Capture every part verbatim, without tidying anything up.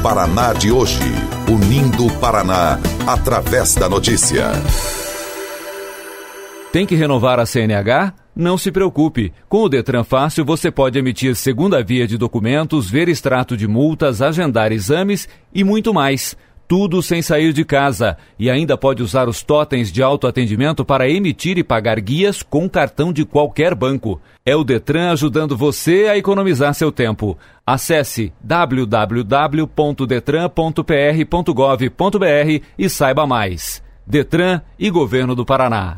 Paraná de hoje. Unindo o Paraná através da notícia. Tem que renovar a C N H? Não se preocupe. Com o Detran Fácil, você pode emitir segunda via de documentos, ver extrato de multas, agendar exames e muito mais. Tudo sem sair de casa. E ainda pode usar os totens de autoatendimento para emitir e pagar guias com cartão de qualquer banco. É o Detran ajudando você a economizar seu tempo. Acesse w w w ponto detran ponto p r ponto gov ponto b r e saiba mais. Detran e Governo do Paraná.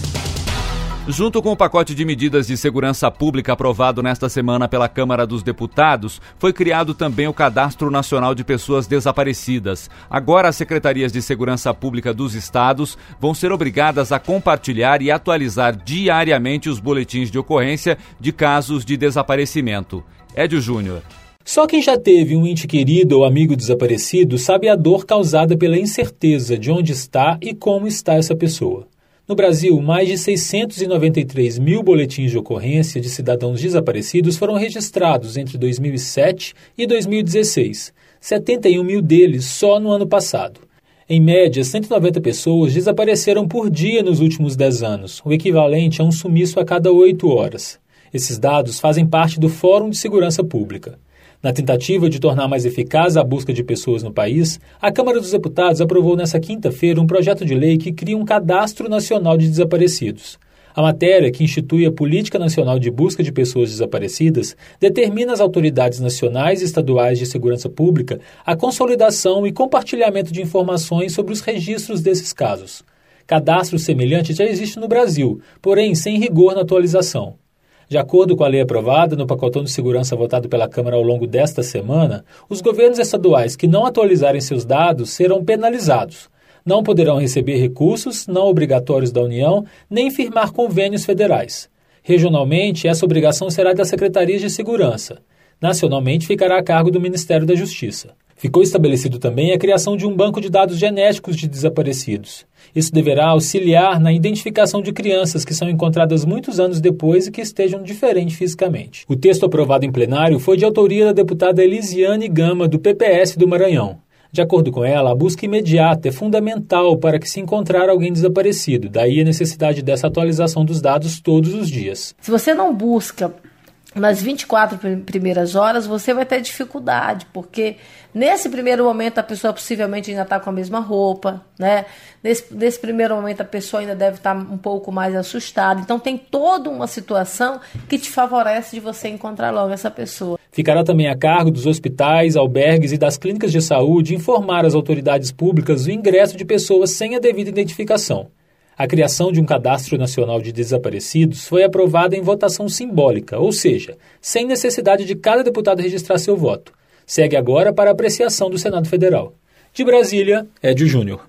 Junto com o pacote de medidas de segurança pública aprovado nesta semana pela Câmara dos Deputados, foi criado também o Cadastro Nacional de Pessoas Desaparecidas. Agora, as secretarias de segurança pública dos estados vão ser obrigadas a compartilhar e atualizar diariamente os boletins de ocorrência de casos de desaparecimento. Édio Júnior. Só quem já teve um ente querido ou amigo desaparecido sabe a dor causada pela incerteza de onde está e como está essa pessoa. No Brasil, mais de seiscentos e noventa e três mil boletins de ocorrência de cidadãos desaparecidos foram registrados entre dois mil e sete e dois mil e dezesseis, setenta e um mil deles só no ano passado. Em média, cento e noventa pessoas desapareceram por dia nos últimos dez anos, o equivalente a um sumiço a cada oito horas. Esses dados fazem parte do Fórum de Segurança Pública. Na tentativa de tornar mais eficaz a busca de pessoas no país, a Câmara dos Deputados aprovou nesta quinta-feira um projeto de lei que cria um Cadastro Nacional de Desaparecidos. A matéria, que institui a Política Nacional de Busca de Pessoas Desaparecidas, determina às autoridades nacionais e estaduais de segurança pública a consolidação e compartilhamento de informações sobre os registros desses casos. Cadastro semelhante já existe no Brasil, porém sem rigor na atualização. De acordo com a lei aprovada no pacotão de segurança votado pela Câmara ao longo desta semana, os governos estaduais que não atualizarem seus dados serão penalizados. Não poderão receber recursos não obrigatórios da União, nem firmar convênios federais. Regionalmente, essa obrigação será das secretarias de segurança. Nacionalmente, ficará a cargo do Ministério da Justiça. Ficou estabelecido também a criação de um banco de dados genéticos de desaparecidos. Isso deverá auxiliar na identificação de crianças que são encontradas muitos anos depois e que estejam diferentes fisicamente. O texto aprovado em plenário foi de autoria da deputada Elisiane Gama, do P P S do Maranhão. De acordo com ela, a busca imediata é fundamental para que se encontrar alguém desaparecido, daí a necessidade dessa atualização dos dados todos os dias. Se você não busca nas vinte e quatro primeiras horas, você vai ter dificuldade, porque nesse primeiro momento a pessoa possivelmente ainda está com a mesma roupa, né? Nesse, nesse primeiro momento a pessoa ainda deve estar um pouco mais assustada. Então tem toda uma situação que te favorece de você encontrar logo essa pessoa. Ficará também a cargo dos hospitais, albergues e das clínicas de saúde informar as autoridades públicas o ingresso de pessoas sem a devida identificação. A criação de um Cadastro Nacional de Desaparecidos foi aprovada em votação simbólica, ou seja, sem necessidade de cada deputado registrar seu voto. Segue agora para apreciação do Senado Federal. De Brasília, Édio Júnior.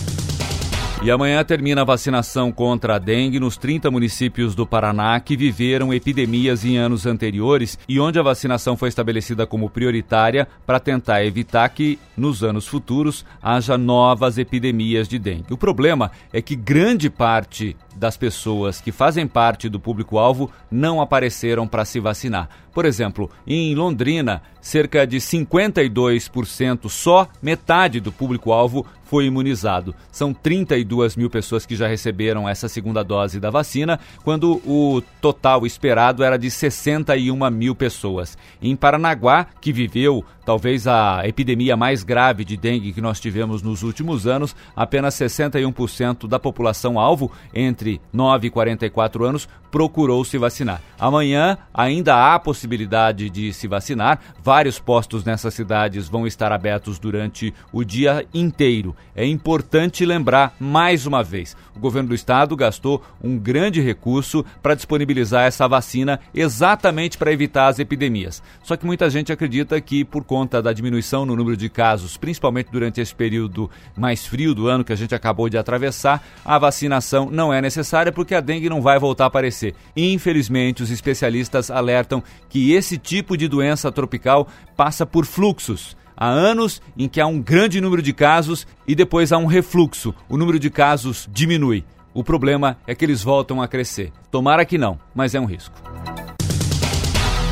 E amanhã termina a vacinação contra a dengue nos trinta municípios do Paraná que viveram epidemias em anos anteriores e onde a vacinação foi estabelecida como prioritária para tentar evitar que, nos anos futuros, haja novas epidemias de dengue. O problema é que grande parte das pessoas que fazem parte do público-alvo não apareceram para se vacinar. Por exemplo, em Londrina, cerca de cinquenta e dois por cento, só metade do público-alvo foi imunizado. São trinta e duas mil pessoas que já receberam essa segunda dose da vacina, quando o total esperado era de sessenta e uma mil pessoas. Em Paranaguá, que viveu talvez a epidemia mais grave de dengue que nós tivemos nos últimos anos, apenas sessenta e um por cento da população-alvo, entre nove e quarenta e quatro anos, procurou se vacinar. Amanhã ainda há possibilidade de se vacinar. Vários postos nessas cidades vão estar abertos durante o dia inteiro. É importante lembrar, mais uma vez, o governo do estado gastou um grande recurso para disponibilizar essa vacina exatamente para evitar as epidemias. Só que muita gente acredita que, por conta da diminuição no número de casos, principalmente durante esse período mais frio do ano que a gente acabou de atravessar, a vacinação não é necessária porque a dengue não vai voltar a aparecer. Infelizmente, os especialistas alertam que esse tipo de doença tropical passa por fluxos. Há anos em que há um grande número de casos e depois há um refluxo. O número de casos diminui. O problema é que eles voltam a crescer. Tomara que não, mas é um risco.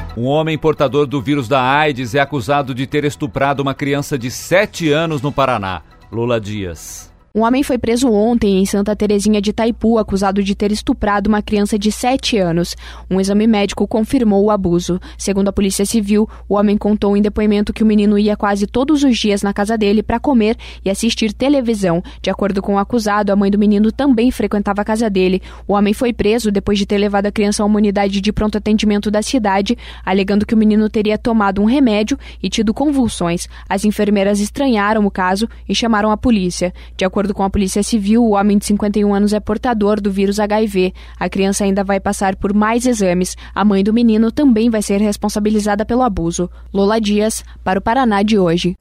Um homem portador do vírus da AIDS é acusado de ter estuprado uma criança de sete anos no Paraná. Lola Dias. Um homem foi preso ontem em Santa Terezinha de Itaipu, acusado de ter estuprado uma criança de sete anos. Um exame médico confirmou o abuso. Segundo a Polícia Civil, o homem contou em depoimento que o menino ia quase todos os dias na casa dele para comer e assistir televisão. De acordo com o acusado, a mãe do menino também frequentava a casa dele. O homem foi preso depois de ter levado a criança a uma unidade de pronto atendimento da cidade, alegando que o menino teria tomado um remédio e tido convulsões. As enfermeiras estranharam o caso e chamaram a polícia. De acordo De acordo com a Polícia Civil, o homem de cinquenta e um anos é portador do vírus H I V. A criança ainda vai passar por mais exames. A mãe do menino também vai ser responsabilizada pelo abuso. Lola Dias, para o Paraná de hoje.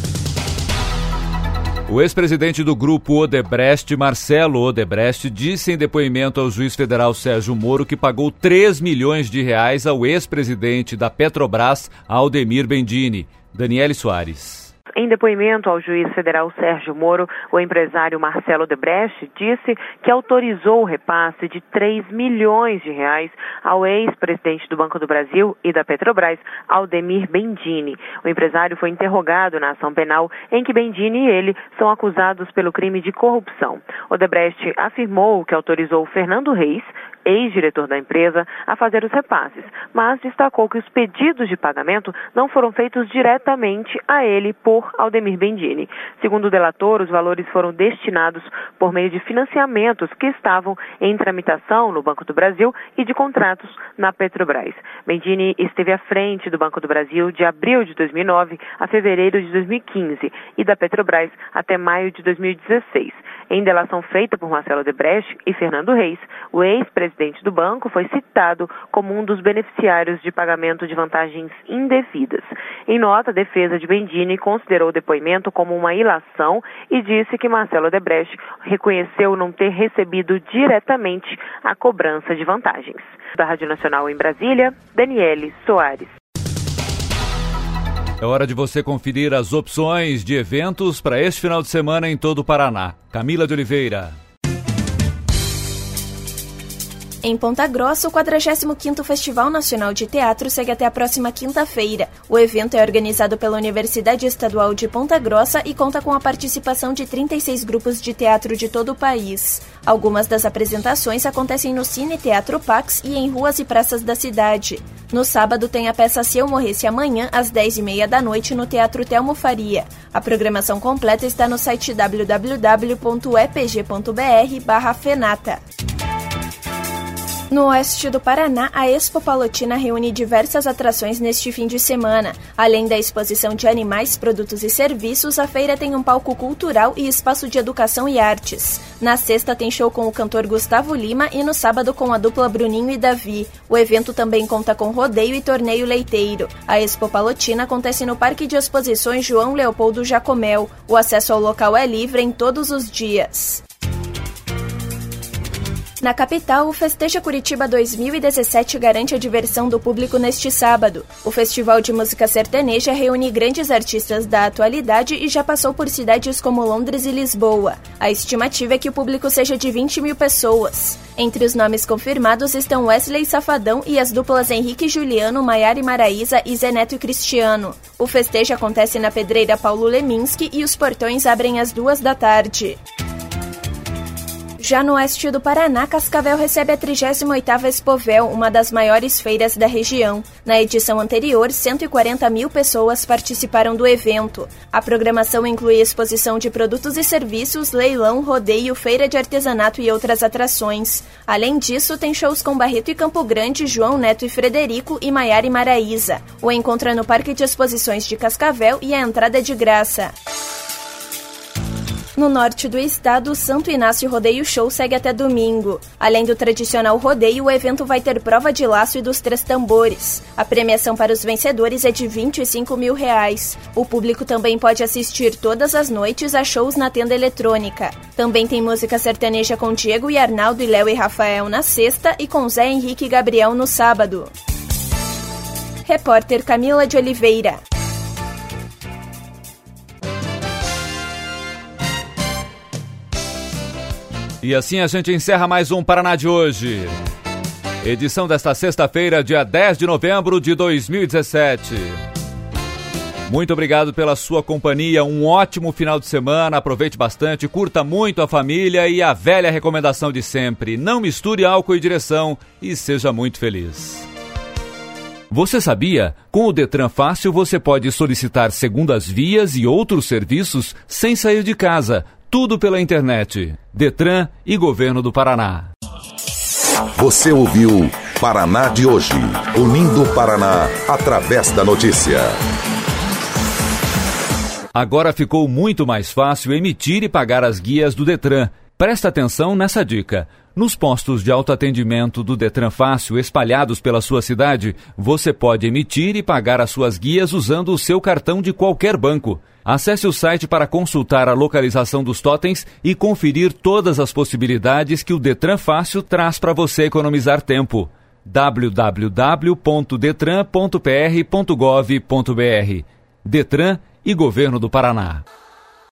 O ex-presidente do grupo Odebrecht, Marcelo Odebrecht, disse em depoimento ao juiz federal Sérgio Moro que pagou três milhões de reais ao ex-presidente da Petrobras, Aldemir Bendini. Daniele Soares. Em depoimento ao juiz federal Sérgio Moro, o empresário Marcelo Odebrecht disse que autorizou o repasse de três milhões de reais ao ex-presidente do Banco do Brasil e da Petrobras, Aldemir Bendini. O empresário foi interrogado na ação penal em que Bendini e ele são acusados pelo crime de corrupção. Odebrecht afirmou que autorizou Fernando Reis, ex-diretor da empresa, a fazer os repasses, mas destacou que os pedidos de pagamento não foram feitos diretamente a ele por Aldemir Bendini. Segundo o delator, os valores foram destinados por meio de financiamentos que estavam em tramitação no Banco do Brasil e de contratos na Petrobras. Bendini esteve à frente do Banco do Brasil de abril de dois mil e nove a fevereiro de dois mil e quinze e da Petrobras até maio de dois mil e dezesseis. Em delação feita por Marcelo Odebrecht e Fernando Reis, o ex-presidente do banco foi citado como um dos beneficiários de pagamento de vantagens indevidas. Em nota, a defesa de Bendini considerou o depoimento como uma ilação e disse que Marcelo Odebrecht reconheceu não ter recebido diretamente a cobrança de vantagens. Da Rádio Nacional em Brasília, Daniele Soares. É hora de você conferir as opções de eventos para este final de semana em todo o Paraná. Camila de Oliveira. Em Ponta Grossa, o quadragésimo quinto Festival Nacional de Teatro segue até a próxima quinta-feira. O evento é organizado pela Universidade Estadual de Ponta Grossa e conta com a participação de trinta e seis grupos de teatro de todo o país. Algumas das apresentações acontecem no Cine Teatro Pax e em ruas e praças da cidade. No sábado tem a peça Se Eu Morresse Amanhã, às dez e meia da noite, no Teatro Telmo Faria. A programação completa está no site w w w ponto e p g ponto b r barra fenata. No oeste do Paraná, a Expo Palotina reúne diversas atrações neste fim de semana. Além da exposição de animais, produtos e serviços, a feira tem um palco cultural e espaço de educação e artes. Na sexta tem show com o cantor Gustavo Lima e no sábado com a dupla Bruninho e Davi. O evento também conta com rodeio e torneio leiteiro. A Expo Palotina acontece no Parque de Exposições João Leopoldo Jacomel. O acesso ao local é livre em todos os dias. Na capital, o Festeja Curitiba dois mil e dezessete garante a diversão do público neste sábado. O Festival de Música Sertaneja reúne grandes artistas da atualidade e já passou por cidades como Londres e Lisboa. A estimativa é que o público seja de vinte mil pessoas. Entre os nomes confirmados estão Wesley Safadão e as duplas Henrique e Juliano, Maiara e Maraísa e Zé Neto e Cristiano. O festejo acontece na Pedreira Paulo Leminski e os portões abrem às duas da tarde. Já no oeste do Paraná, Cascavel recebe a trigésima oitava Expovel, uma das maiores feiras da região. Na edição anterior, cento e quarenta mil pessoas participaram do evento. A programação inclui exposição de produtos e serviços, leilão, rodeio, feira de artesanato e outras atrações. Além disso, tem shows com Barreto e Campo Grande, João Neto e Frederico e Maiara e Maraísa. O encontro é no Parque de Exposições de Cascavel e a entrada é de graça. No norte do estado, o Santo Inácio Rodeio Show segue até domingo. Além do tradicional rodeio, o evento vai ter prova de laço e dos três tambores. A premiação para os vencedores é de vinte e cinco mil reais. O público também pode assistir todas as noites a shows na tenda eletrônica. Também tem música sertaneja com Diego e Arnaldo e Léo e Rafael na sexta e com Zé Henrique e Gabriel no sábado. Repórter Camila de Oliveira. E assim a gente encerra mais um Paraná de hoje. Edição desta sexta-feira, dia dez de novembro de dois mil e dezessete. Muito obrigado pela sua companhia, um ótimo final de semana, aproveite bastante, curta muito a família e a velha recomendação de sempre, não misture álcool e direção e seja muito feliz. Você sabia? Com o Detran Fácil você pode solicitar segundas vias e outros serviços sem sair de casa, tudo pela internet. Detran e Governo do Paraná. Você ouviu Paraná de hoje, unindo o Paraná através da notícia. Agora ficou muito mais fácil emitir e pagar as guias do Detran. Presta atenção nessa dica. Nos postos de autoatendimento do Detran Fácil espalhados pela sua cidade, você pode emitir e pagar as suas guias usando o seu cartão de qualquer banco. Acesse o site para consultar a localização dos totens e conferir todas as possibilidades que o Detran Fácil traz para você economizar tempo. w w w ponto detran ponto p r ponto gov ponto b r. Detran e Governo do Paraná.